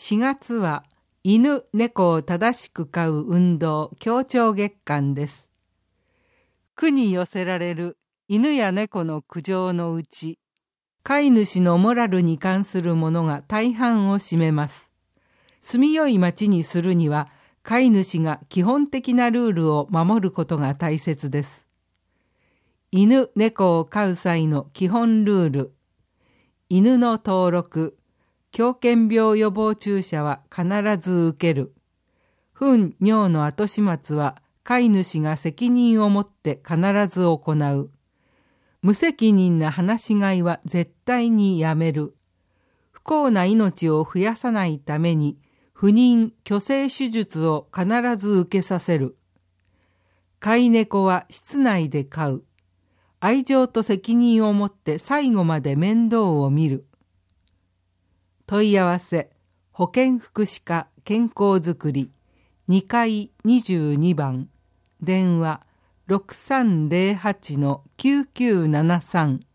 4月は犬猫を正しく飼う運動協調月間です。区に寄せられる犬や猫の苦情のうち、飼い主のモラルに関するものが大半を占めます。住みよい町にするには、飼い主が基本的なルールを守ることが大切です。犬猫を飼う際の基本ルール。犬の登録。狂犬病予防注射は必ず受ける。糞尿の後始末は飼い主が責任を持って必ず行う。無責任な放し飼いは絶対にやめる。不幸な命を増やさないために不妊・去勢手術を必ず受けさせる。飼い猫は室内で飼う。愛情と責任を持って最後まで面倒を見る。問い合わせ、保健福祉課健康づくり2階22番、電話 6308-9973